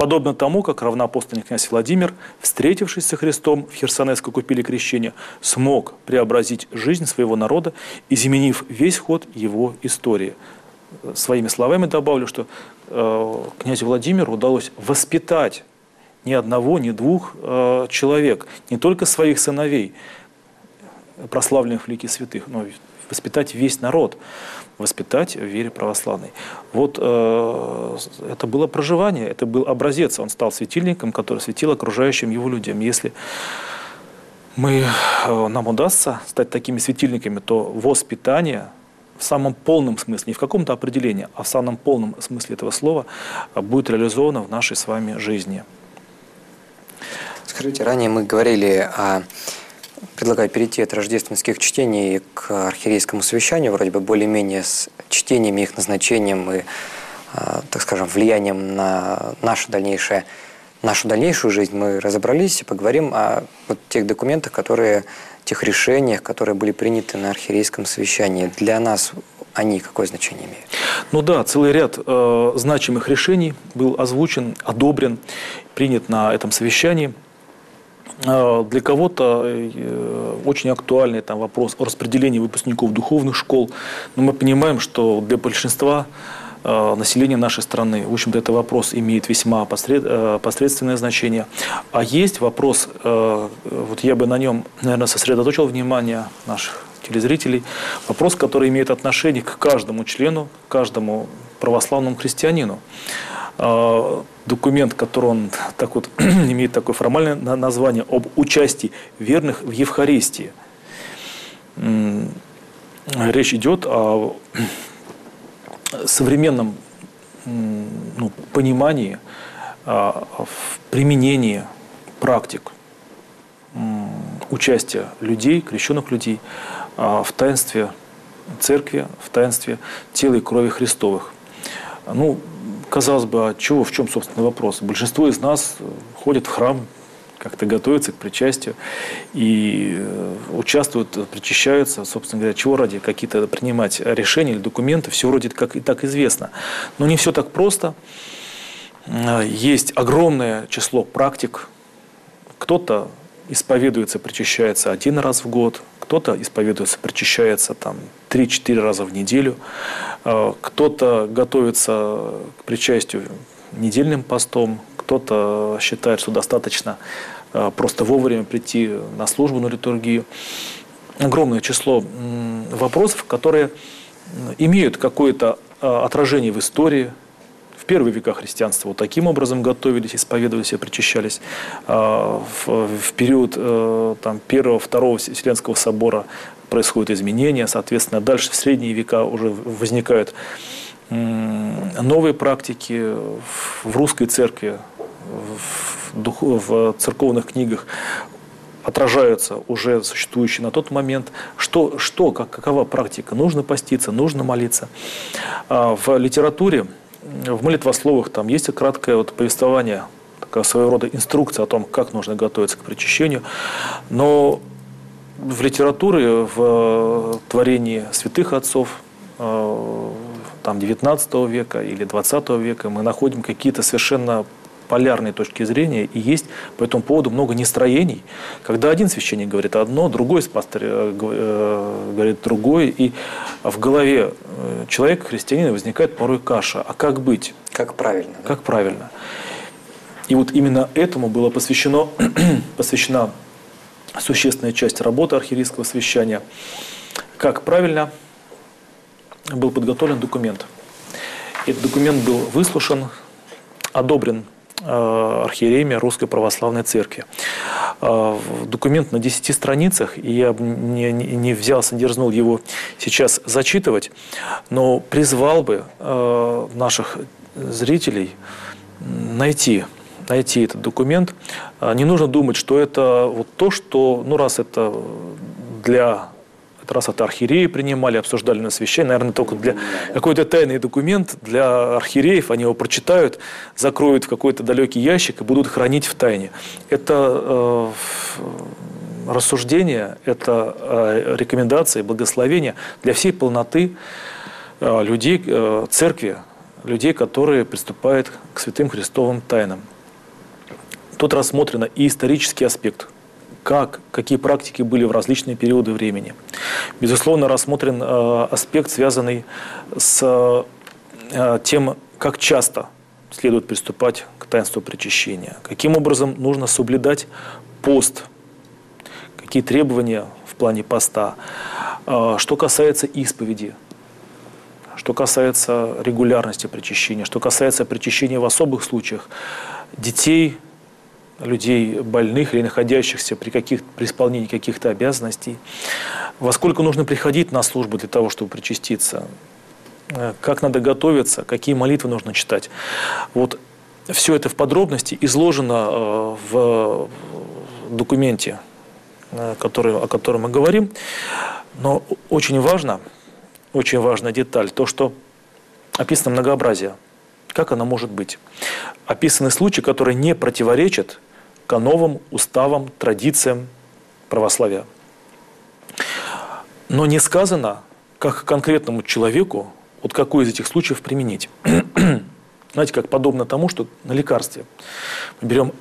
подобно тому, как равноапостольный князь Владимир, встретившись со Христом в Херсонесской купели крещения, смог преобразить жизнь своего народа, изменив весь ход его истории. Своими словами добавлю, что э, князю Владимиру удалось воспитать ни одного, ни двух э, человек, не только своих сыновей, прославленных в лике святых, но воспитать весь народ, воспитать в вере православной. Вот э, это было проживание, это был образец. Он стал светильником, который светил окружающим его людям. Если мы, э, нам удастся стать такими светильниками, то воспитание в самом полном смысле, не в каком-то определении, а в самом полном смысле этого слова будет реализовано в нашей с вами жизни. Скажите, ранее мы говорили о... Предлагаю перейти от рождественских чтений к архиерейскому совещанию, вроде бы более-менее с чтениями, их назначением и, так скажем, влиянием на нашу дальнейшее, нашу дальнейшую жизнь мы разобрались и поговорим о вот тех документах, которые, тех решениях, которые были приняты на архиерейском совещании. Для нас они какое значение имеют? Ну да, целый ряд э, значимых решений был озвучен, одобрен, принят на этом совещании. Для кого-то очень актуальный там вопрос о распределении выпускников духовных школ. Но мы понимаем, что для большинства населения нашей страны, в общем-то, этот вопрос имеет весьма посредственное значение. А есть вопрос, вот я бы на нем, наверное, сосредоточил внимание наших телезрителей, вопрос, который имеет отношение к каждому члену, к каждому православному христианину. Документ, который он так вот, имеет такое формальное название, об участии верных в Евхаристии. Речь идет о современном ну, понимании, о применении практик участия людей, крещенных людей в таинстве церкви, в таинстве тела и крови Христовых. Ну, казалось бы, а чего, в чем, собственно, вопрос? Большинство из нас ходят в храм, как-то готовятся к причастию и участвуют, причащаются, собственно говоря, чего ради, какие-то принимать решения или документы, все вроде как и так известно. Но не все так просто. Есть огромное число практик. Кто-то исповедуется, причащается один раз в год, кто-то исповедуется, причащается там три-четыре раза в неделю, кто-то готовится к причастию недельным постом, кто-то считает, что достаточно просто вовремя прийти на службу, на литургию. Огромное число вопросов, которые имеют какое-то отражение в истории. В первые века христианства вот таким образом готовились, исповедовались и причащались. В, в период там, первого, второго Вселенского собора происходят изменения. Соответственно, дальше в средние века уже возникают новые практики в русской церкви, в, дух, в церковных книгах отражаются уже существующие на тот момент. Что, что как, какова практика? Нужно поститься, нужно молиться. В литературе, в молитвословах там есть краткое вот повествование, такая своего рода инструкция о том, как нужно готовиться к причащению. Но в литературе, в творении святых отцов там, девятнадцатого века или двадцатого века мы находим какие-то совершенно полярные точки зрения, и есть по этому поводу много нестроений, когда один священник говорит одно, другой пастор говорит другое, и в голове человека, христианина, возникает порой каша. А как быть? Как правильно? Да? Как правильно? И вот именно этому была посвящена, посвящена существенная часть работы архиерейского совещания. Как правильно был подготовлен документ. Этот документ был выслушан, одобрен архиереями Русской Православной Церкви. Документ на десяти страницах, и я не, не взялся, не дерзнул его сейчас зачитывать, но призвал бы наших зрителей найти, найти этот документ. Не нужно думать, что это вот то, что, ну раз это для... раз это архиереи принимали, обсуждали на совещании, наверное, только для какой-то тайный документ для архиереев, они его прочитают, закроют в какой-то далекий ящик и будут хранить в тайне. Это э, рассуждение, это э, рекомендации, благословения для всей полноты э, людей, э, церкви, людей, которые приступают к святым Христовым тайнам. Тут рассмотрено и исторический аспект, как, какие практики были в различные периоды времени. Безусловно, рассмотрен э, аспект, связанный с э, тем, как часто следует приступать к таинству причащения, каким образом нужно соблюдать пост, какие требования в плане поста, э, что касается исповеди, что касается регулярности причащения, что касается причащения в особых случаях детей, людей больных или находящихся при, каких, при исполнении каких-то обязанностей, во сколько нужно приходить на службу для того, чтобы причаститься, как надо готовиться, какие молитвы нужно читать. Вот все это в подробности изложено в документе, который, о котором мы говорим. Но очень важно, очень важная деталь, то, что описано многообразие. Как оно может быть? Описаны случаи, которые не противоречат новым уставам, традициям православия. Но не сказано, как конкретному человеку, вот какой из этих случаев применить. Знаете, как подобно тому, что на лекарстве. Мы берем,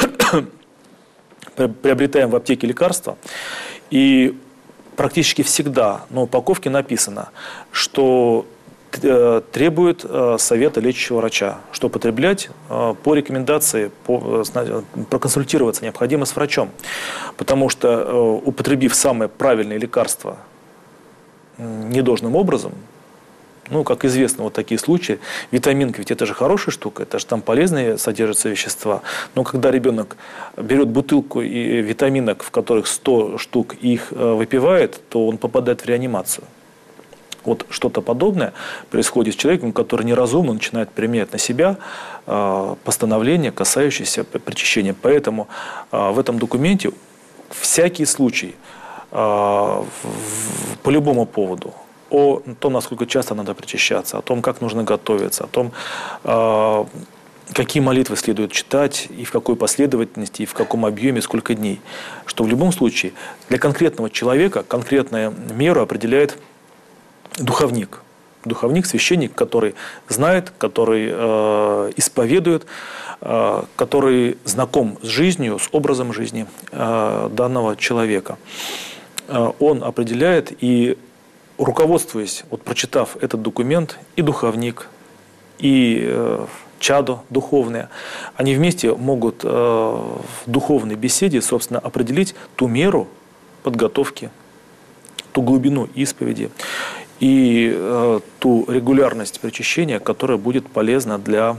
приобретаем в аптеке лекарства, и практически всегда на упаковке написано, что требует совета лечащего врача, что употреблять по рекомендации, по, проконсультироваться необходимо с врачом. Потому что, употребив самое правильное лекарство недолжным образом, ну, как известно, вот такие случаи, витаминка, ведь это же хорошая штука, это же там полезные содержатся вещества. Но когда ребенок берет бутылку и витаминок, в которых сто штук, и их выпивает, то он попадает в реанимацию. Вот что-то подобное происходит с человеком, который неразумно начинает применять на себя э, постановления, касающиеся причащения. Поэтому э, в этом документе всякий случай э, в, по любому поводу, о том, насколько часто надо причащаться, о том, как нужно готовиться, о том, э, какие молитвы следует читать, и в какой последовательности, и в каком объеме, сколько дней. Что в любом случае для конкретного человека конкретную меру определяет духовник. Духовник, священник, который знает, который э, исповедует, э, который знаком с жизнью, с образом жизни э, данного человека. Э, он определяет, и руководствуясь, вот прочитав этот документ, и духовник, и э, чадо духовное, они вместе могут э, в духовной беседе, собственно, определить ту меру подготовки, ту глубину исповеди и э, ту регулярность причащения, которая будет полезна для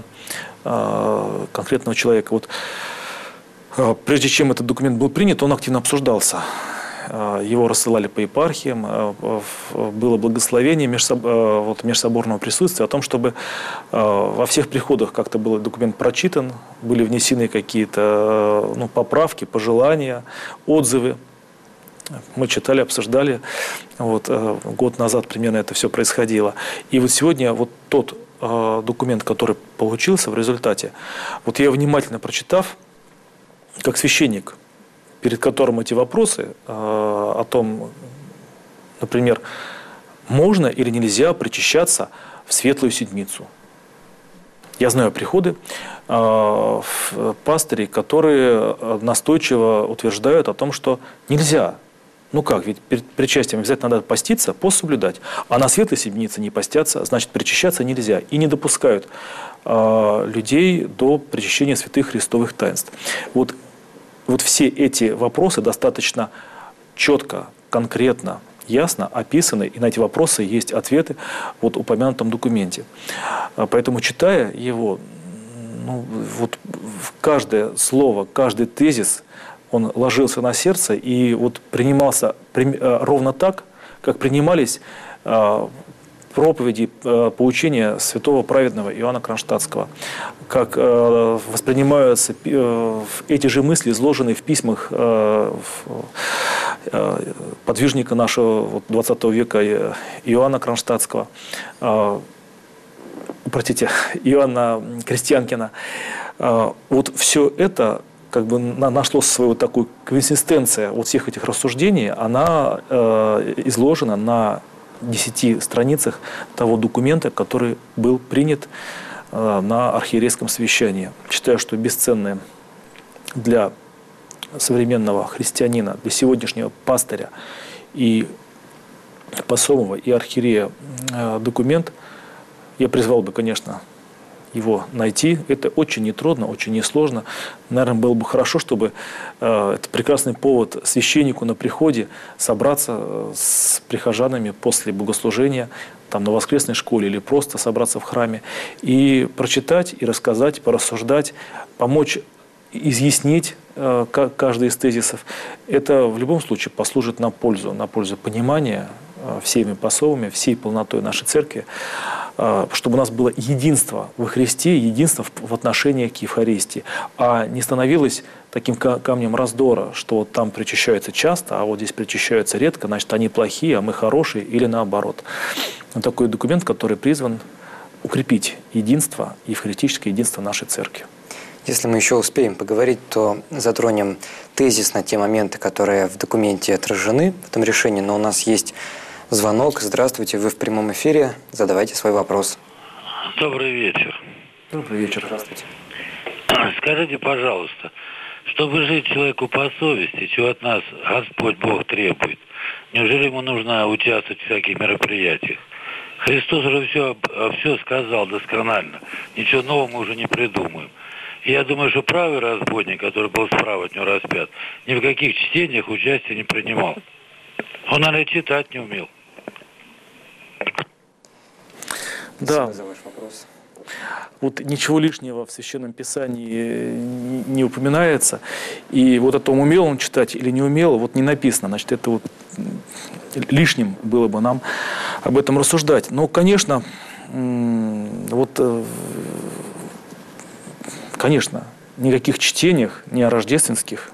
э, конкретного человека. Вот, э, прежде чем этот документ был принят, он активно обсуждался. Э, его рассылали по епархиям, э, э, было благословение межсоб... э, вот, межсоборного присутствия о том, чтобы э, во всех приходах как-то был документ прочитан, были внесены какие-то э, ну, поправки, пожелания, отзывы. Мы читали, обсуждали, вот, год назад примерно это все происходило. И вот сегодня вот тот э, документ, который получился в результате, вот я внимательно прочитав, как священник, перед которым эти вопросы э, о том, например, можно или нельзя причащаться в Светлую Седмицу. Я знаю приходы э, пастырей, которые настойчиво утверждают о том, что нельзя. Ну как, ведь перед причастием обязательно надо поститься, пост соблюдать, а на Светлой Седмице не постятся, значит, причащаться нельзя. И не допускают э, людей до причащения святых христовых таинств. Вот, вот все эти вопросы достаточно четко, конкретно, ясно описаны, и на эти вопросы есть ответы вот в упомянутом документе. Поэтому, читая его, ну, вот каждое слово, каждый тезис, он ложился на сердце и вот принимался ровно так, как принимались проповеди, поучения святого праведного Иоанна Кронштадтского, как воспринимаются эти же мысли, изложенные в письмах подвижника нашего двадцатого века Иоанна Кронштадтского, простите, Иоанна Крестьянкина. Вот все это как бы нашло свою такую консистенция вот всех этих рассуждений, она э, изложена на десяти страницах того документа, который был принят э, на архиерейском совещании. Считаю, что бесценное для современного христианина, для сегодняшнего пастыря и Посомова, и архиерея документ, я призвал бы, конечно, его найти. Это очень нетрудно, очень несложно. Наверное, было бы хорошо, чтобы э, это прекрасный повод священнику на приходе собраться с прихожанами после богослужения, там, на воскресной школе или просто собраться в храме и прочитать, и рассказать, порассуждать, помочь изъяснить э, каждый из тезисов. Это в любом случае послужит на пользу, на пользу понимания э, всеми посовами, всей полнотой нашей церкви, чтобы у нас было единство во Христе, единство в отношении к Евхаристии, а не становилось таким камнем раздора, что вот там причащаются часто, а вот здесь причащаются редко, значит, они плохие, а мы хорошие, или наоборот. Вот такой документ, который призван укрепить единство, евхаристическое единство нашей церкви. Если мы еще успеем поговорить, то затронем тезисно те моменты, которые в документе отражены в этом решении, но у нас есть звонок. Здравствуйте, вы в прямом эфире. Задавайте свой вопрос. Добрый вечер. Добрый вечер. Здравствуйте. Скажите, пожалуйста, чтобы жить человеку по совести, чего от нас Господь Бог требует? Неужели ему нужно участвовать в всяких мероприятиях? Христос уже все, все сказал досконально. Ничего нового мы уже не придумаем. И я думаю, что правый разбойник, который был справа от него распят, ни в каких чтениях участия не принимал. Он, наверное, читать не умел. Да. Вот ничего лишнего в Священном Писании не упоминается. И вот о том, умел он читать или не умел, вот не написано. Значит, это вот лишним было бы нам об этом рассуждать. Но, конечно, вот, конечно, никаких чтениях, ни о рождественских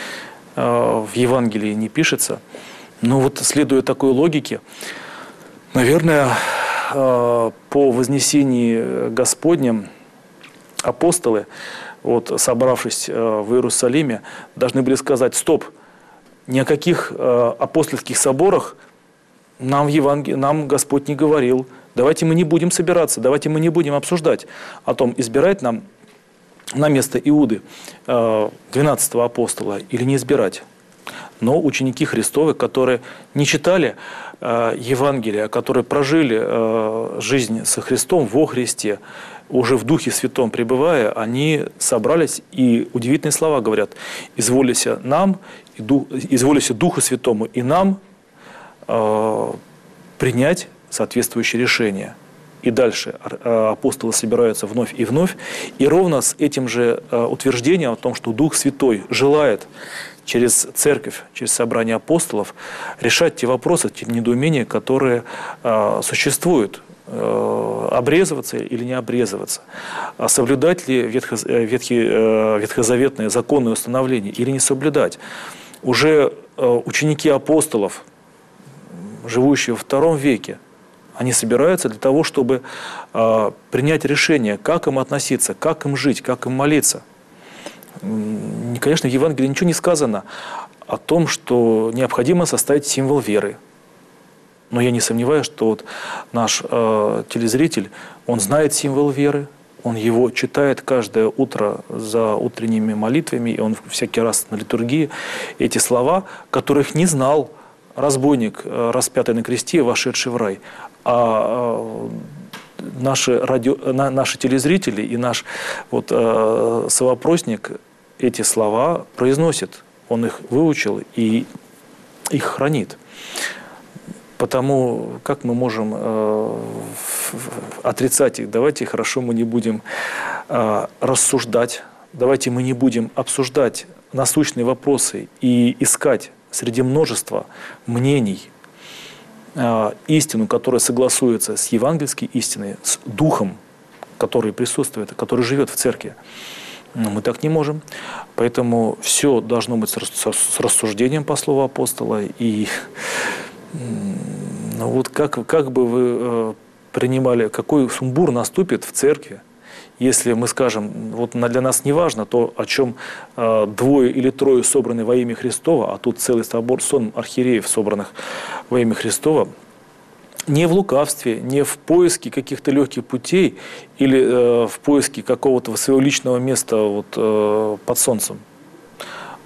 в Евангелии не пишется. Но вот, следуя такой логике, наверное, по вознесении Господнем апостолы, вот, собравшись в Иерусалиме, должны были сказать: стоп, ни о каких апостольских соборах нам, в Евангелии, нам Господь не говорил. Давайте мы не будем собираться, давайте мы не будем обсуждать о том, избирать нам на место Иуды двенадцатого апостола или не избирать. Но ученики Христовы, которые не читали э, Евангелия, которые прожили э, жизнь со Христом во Христе, уже в Духе Святом пребывая, они собрались и удивительные слова говорят: «Изволися нам, изволися Духу Святому и нам э, принять соответствующее решение». И дальше апостолы собираются вновь и вновь, и ровно с этим же утверждением о том, что Дух Святой желает через церковь, через собрание апостолов решать те вопросы, те недоумения, которые э, существуют. Э, обрезываться или не обрезываться. А соблюдать ли ветхо, ветхи, э, ветхозаветное законное установление или не соблюдать. Уже э, ученики апостолов, живущие во втором веке, они собираются для того, чтобы э, принять решение, как им относиться, как им жить, как им молиться. Конечно, в Евангелии ничего не сказано о том, что необходимо составить символ веры. Но я не сомневаюсь, что вот наш э, телезритель, он знает символ веры, он его читает каждое утро за утренними молитвами, и он всякий раз на литургии эти слова, которых не знал разбойник, э, распятый на кресте, вошедший в рай. А э, наши, радио, на, наши телезрители и наш вот, э, совопросник эти слова произносит. Он их выучил и их хранит. Потому как мы можем э, отрицать их? Давайте, хорошо, мы не будем э, рассуждать, давайте мы не будем обсуждать насущные вопросы и искать среди множества мнений э, истину, которая согласуется с евангельской истиной, с духом, который присутствует, который живет в церкви. Но мы так не можем. Поэтому все должно быть с рассуждением по слову апостола. И ну вот как, как бы вы э, принимали, какой сумбур наступит в церкви, если мы скажем, вот для нас не важно то, о чем э, двое или трое собраны во имя Христова, а тут целый собор, сон архиереев, собранных во имя Христова, не в лукавстве, не в поиске каких-то легких путей или э, в поиске какого-то своего личного места вот, э, под солнцем.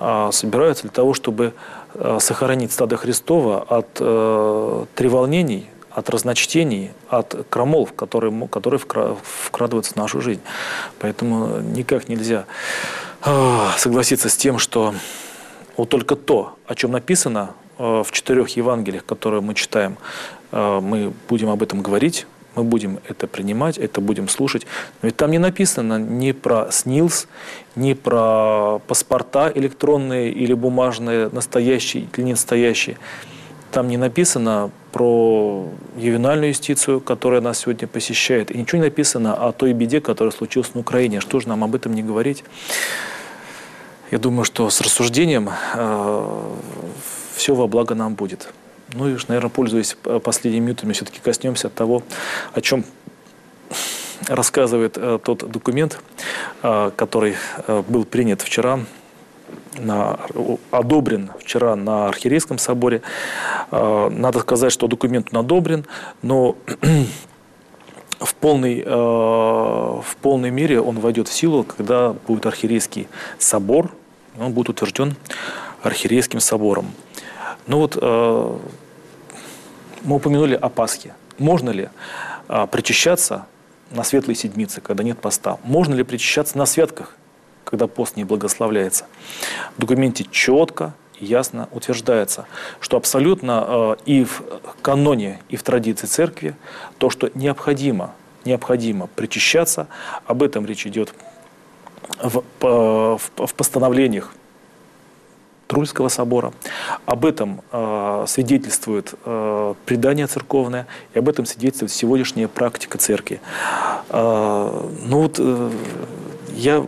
собираются для того, чтобы сохранить стадо Христова от э, треволнений, от разночтений, от крамол, которые, которые вкрадываются в нашу жизнь. Поэтому никак нельзя э, согласиться с тем, что вот только то, о чем написано э, в четырех Евангелиях, которые мы читаем, э, мы будем об этом говорить, мы будем это принимать, это будем слушать. Но ведь там не написано ни про СНИЛС, ни про паспорта электронные или бумажные, настоящие или не настоящие. Там не написано про ювенальную юстицию, которая нас сегодня посещает. И ничего не написано о той беде, которая случилась на Украине. Что же нам об этом не говорить? Я думаю, что с рассуждением э, все во благо нам будет. Ну и, наверное, пользуясь последними минутами, все-таки коснемся того, о чем рассказывает э, тот документ, э, который э, был принят вчера, на, одобрен вчера на Архиерейском соборе. Э, надо сказать, что документ одобрен, но в полной, э, в полной мере он войдет в силу, когда будет Архиерейский собор, он будет утвержден Архиерейским собором. Ну вот, э, мы упомянули о Пасхе. Можно ли э, причащаться на Светлой Седмице, когда нет поста? Можно ли причащаться на святках, когда пост не благословляется? В документе четко и ясно утверждается, что абсолютно э, и в каноне, и в традиции церкви то, что необходимо, необходимо причащаться, об этом речь идет в, в, в постановлениях Трульского собора. Об этом э, свидетельствует э, предание церковное, и об этом свидетельствует сегодняшняя практика церкви. Э, ну вот э, я...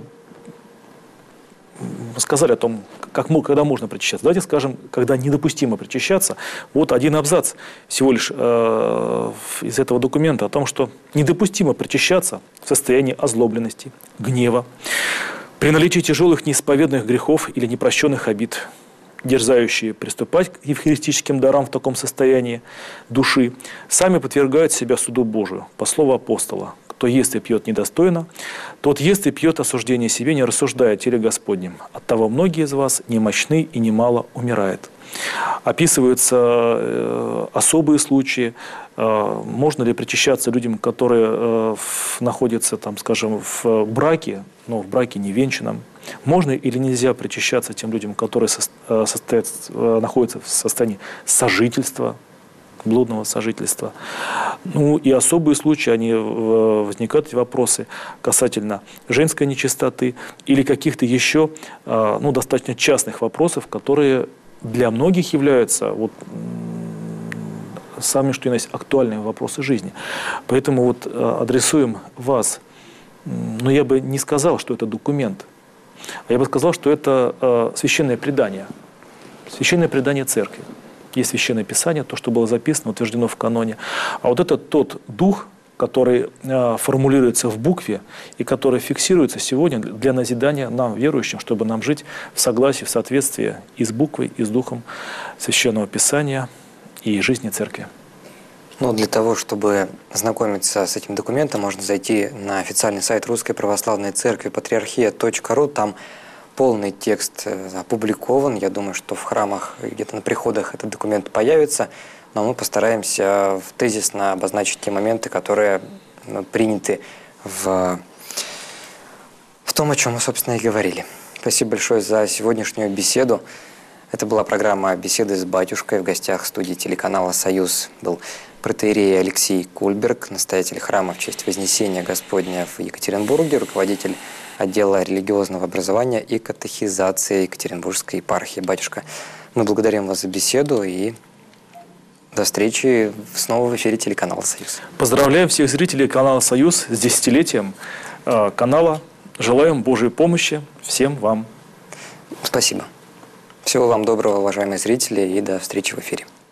Мы сказали о том, как, когда можно причащаться. Давайте скажем, когда недопустимо причащаться. Вот один абзац всего лишь э, из этого документа о том, что недопустимо причащаться в состоянии озлобленности, гнева, при наличии тяжелых неисповедных грехов или непрощенных обид. Дерзающие приступать к евхаристическим дарам в таком состоянии души сами подвергают себя суду Божию, по слову апостола. Кто ест и пьет недостойно, тот ест и пьет осуждение себе, не рассуждая о теле Господнем. Оттого многие из вас немощны и немало умирает. Описываются э, особые случаи. Э, можно ли причащаться людям, которые э, в, находятся, там, скажем, в браке, но в браке невенчанном? Можно или нельзя причащаться тем людям, которые со, э, состоят, э, находятся в состоянии сожительства, блудного сожительства? Ну и особые случаи, они, возникают вопросы касательно женской нечистоты или каких-то еще э, ну, достаточно частных вопросов, которые для многих являются вот, самыми, что и есть, актуальными вопросы жизни. Поэтому вот адресуем вас, но я бы не сказал, что это документ, а я бы сказал, что это э, священное предание, священное предание церкви. Есть священное писание, то, что было записано, утверждено в каноне. А вот это тот дух, который э, формулируется в букве и который фиксируется сегодня для назидания нам, верующим, чтобы нам жить в согласии, в соответствии и с буквой, и с духом Священного Писания и жизни Церкви. Ну, для того, чтобы ознакомиться с этим документом, можно зайти на официальный сайт Русской Православной Церкви патриархия точка ру. Там полный текст опубликован. Я думаю, что в храмах, где-то на приходах этот документ появится. Но мы постараемся тезисно обозначить те моменты, которые приняты в, в том, о чем мы, собственно, и говорили. Спасибо большое за сегодняшнюю беседу. Это была программа «Беседы с батюшкой». В гостях в студии телеканала «Союз» был протоиерей Алексей Кульберг, настоятель храма в честь Вознесения Господня в Екатеринбурге, руководитель отдела религиозного образования и катехизации Екатеринбургской епархии. Батюшка, мы благодарим вас за беседу и до встречи снова в эфире телеканала «Союз». Поздравляем всех зрителей канала «Союз» с десятилетием э, канала. Желаем Божьей помощи всем вам. Спасибо. Всего вам доброго, уважаемые зрители, и до встречи в эфире.